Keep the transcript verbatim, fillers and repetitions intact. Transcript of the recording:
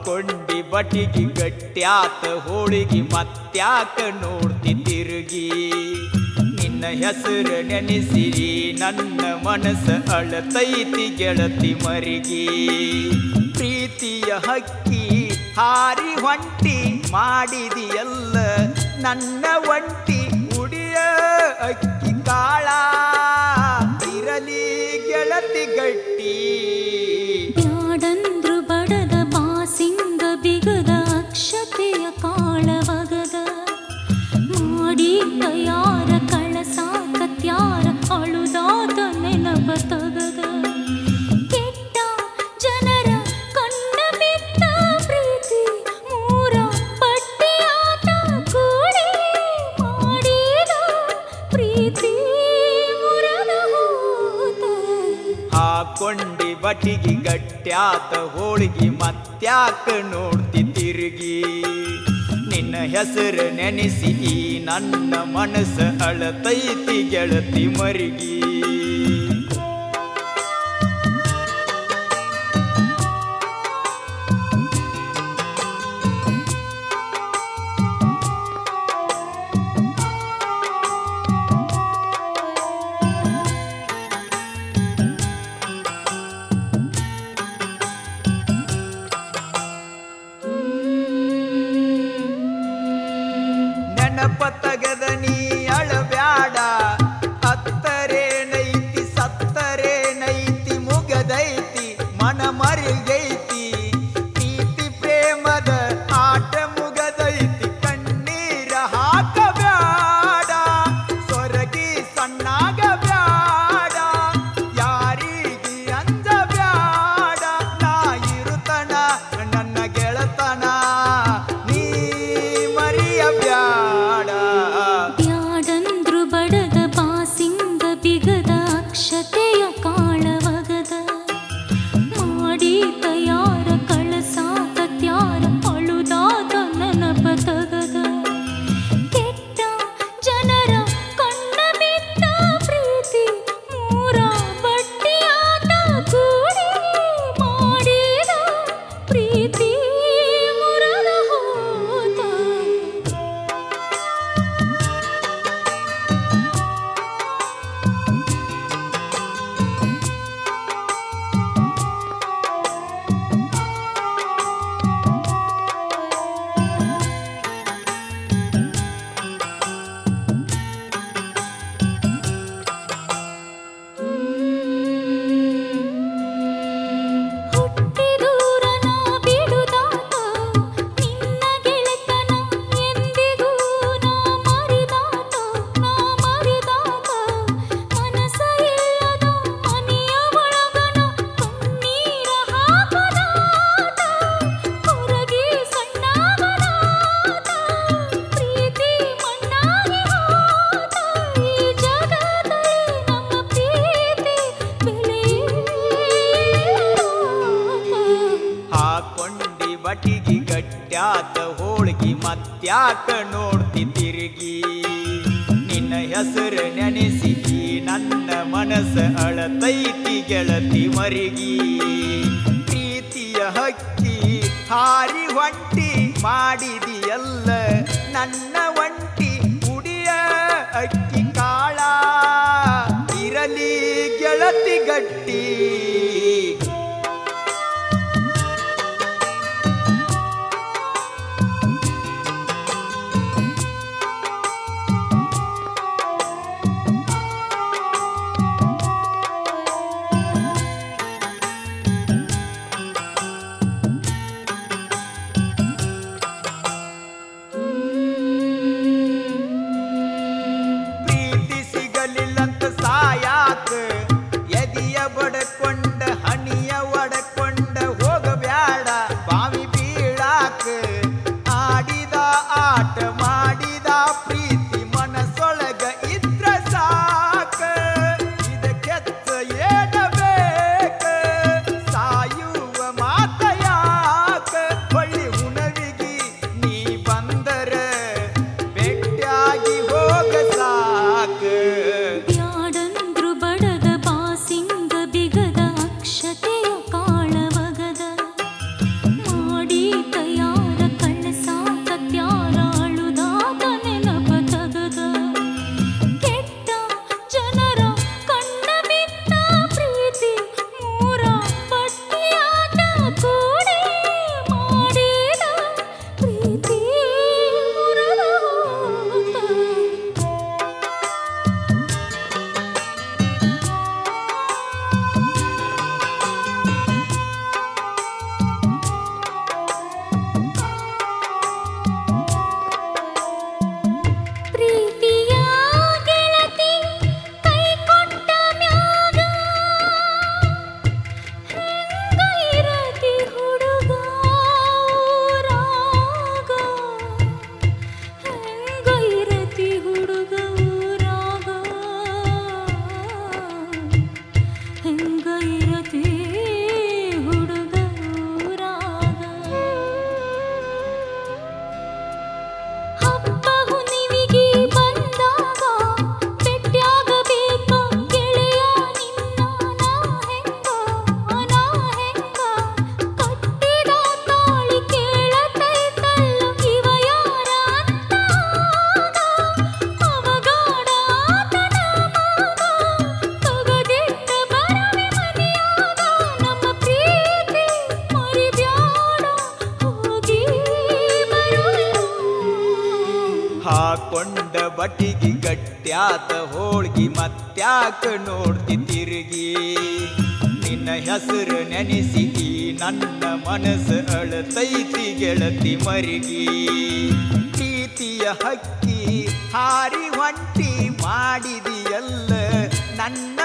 ಕೊಂಡಿ ಬಟಿಗಿ ಗಟ್ಟ್ಯಾತ ಹೋಳಿಗೆ ಮತ್ತ್ಯಾಕ ನೋಡ್ತಿ ತಿರುಗಿ ನಿನ್ನ ಹೆಸರು ನೆನೆಸಿರಿ ನನ್ನ ಮನಸ್ಸ ಅಳತೈತಿ ಗೆಳತಿ ಮರಿಗಿ ಪ್ರೀತಿಯ ಹಕ್ಕಿ ಹಾರಿ ಹೊಂಟಿ ಮಾಡಿದಿಯಲ್ಲ ನನ್ನ ಒಂಟಿ ಉಡಿಯ ಅಕ್ಕಿ ಕಾಳ ಇರಲಿ ಗೆಳತಿ ಗಟ್ಟಿ ಬ್ಯಾಡಂದ್ರು ಬಡದ ಬಾಸಿಂಗ ಬಿಗದ ಅಕ್ಷತೆಯ ಕಾಳವಗದ ಮಾಡಿ ತಯಾರ ಕಳಸಾಕ ತ್ಯಾರ ಅಳುದಾದ ನೆನಪ ತಗದ ಕೆಟ್ಟ ಜನರ ಕಣ್ಣ ಬಿತ್ತ ಪ್ರೀತಿ ಮೂರ ಪಟ್ಟಿಯಾಟ ಕೂಡಿ ಮಾಡಿದ ಪ್ರೀತಿ ಮುರದ ಹೋತ ಹಾಕೊಂಡಿ ಬಟಿಗಿ ಗಟ್ಟ್ಯಾತ ಹೋಳಿಗೆ ಮತ್ತ್ಯಾಕ ನೋಡ್ತಿ ತಿರುಗಿ ನಿನ್ನ ಹೆಸರು ನೆನೆಸಿ ಈ ನನ್ನ ಮನಸ್ಸ ಅಳತೈತಿ ಗೆಳತಿ ಮರಿಗಿ ನೆನಪ ತಗದ ನೀ ಅಳಬ್ಯಾಡ ಹತ್ತರೇನೈತಿ ಸತ್ತರೇನೈತಿ ಮುಗದೈತಿ ಮನ ಮರಿಗೈತಿ ಪ್ರೀತಿ ಪ್ರೇಮದ ಆಟ ಮುಗದೈತಿ ಕಣ್ಣೀರ ಹಾಕಬ್ಯಾಡ ಸೊರಗಿ ಸಣ್ಣಾಗ ಬ್ಯಾಡ ಯಾರಿಗೆ ಅಂಜಬ್ಯಾಡ ನಾ ಇರುತನ ನನ್ನ ಗೆಳತನ ನೀ ಮರಿಯಬ್ಯಾಡ ಬ್ಯಾಡಂದ್ರು ಬಡದ ಬಾಸಿಂಗ ಬಿಗದ ಅಕ್ಷತೆಯ ಕಾಳವಗದ ಮಾಡಿ ತಯಾರ ಕಳಸಾಕ ತ್ಯಾರ ಅಳುದಾದ ನೆನಪ ತಗದ ಕೆಟ್ಟ ಜನರ ಕಣ್ಣ ಬಿತ್ತ ಪ್ರೀತಿ ಮೂರ ಬಟ್ಟಿಯಾಟ ಕೂಡಿ ಮಾಡಿದ ಪ್ರೀತಿ ಮುರದ ಹೋತ ಹುಟ್ಟಿದೂರನ ಬಿಡುದಾತ ನಿನ್ನ ಗೆಳೆತನ ಎಂದಿಗೂ ನಾ ಮರಿದಾತ ನಾ ಮರಿದಾತ ಮನಸ ಇಲ್ಲದ ಮನೆಯ ಒಳಗನ ಕಣ್ಣೀರ ಹಾಕದಾತ ಹೊರಗೆ ಸಣ್ಣಾಗದಾತ ಪ್ರೀತಿ ಮಣ್ಣಾಗಿ ಹೋತ ಈ ಜಗದಲ್ಲಿ ನಮ್ಮ ಪ್ರೀತಿ ಬೆಲೆ ಹಾಕೊಂಡಿ ಬಟಿಗಿ ಗಟ್ಟ್ಯಾತ ಹೋಳಿಗೆ ಮತ್ತ್ಯಾಕ ನೋಡ್ತಿ ತಿರುಗಿ ನಿನ್ನ ಹೆಸರು ನೆನೆಸಿ ಈ ನನ್ನ ಮನಸ್ಸ ಅಳತೈತಿ ಗೆಳತಿ ಮರಿಗಿ ಪ್ರೀತಿಯ ಹಕ್ಕಿ ಹಾರಿ ಹೊಂಟಿ ಮಾಡಿದಿಯಲ್ಲ ನನ್ನ ಒಂಟಿ ಉಡಿಯ ಅಕ್ಕಿ ಕಾಳ ಇರಲಿ ಗೆಳತಿ ಗಟ್ಟಿ ಪ್ರೀತಿ ಸಿಗಲಿಲ್ಲಂತ ಸಾಯಾಕ ಎದಿಯ ಬಡಕೊಂಡ ಬಟಿಗಿ ಗಟ್ಟ್ಯಾತ ಹೋಳ್ಗಿ ಮತ್ತ್ಯಾಕ ನೋಡ್ತಿ ತಿರುಗಿ ನಿನ್ನ ಹೆಸರು ನೆನೆಸಿ ಈ ನನ್ನ ಮನಸ್ಸು ಅಳತೈತಿ ಗೆಳತಿ ಮರಿಗಿ ಪ್ರೀತಿಯ ಹಕ್ಕಿ ಹಾರಿ ಹೊಂಟಿ ಮಾಡಿದಿಯಲ್ಲ ನನ್ನ